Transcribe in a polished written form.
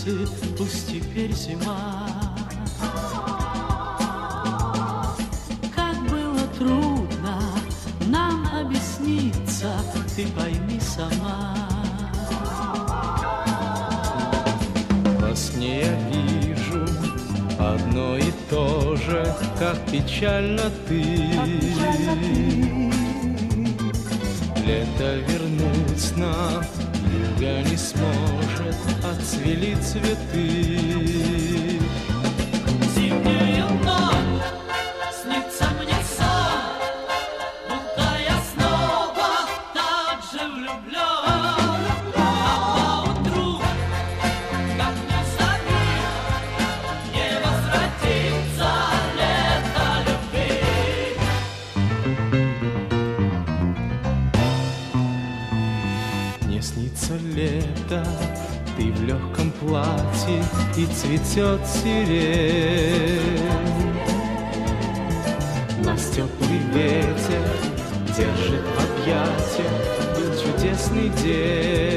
улицы, пусть теперь зима. Как было трудно нам объясниться, ты пойми сама. Во сне я вижу одно и то же, как печально ты. Лето вернуть нам юга не сможет, отцвели цветы. Зимнюю ночь снится мне сон, будто я снова так же влюблен. А поутру, как ни зови, не возвратится лето любви. Мне снится лето, ты в легком платье, и цветет сирень. Нас теплый ветер держит в объятиях, был чудесный день.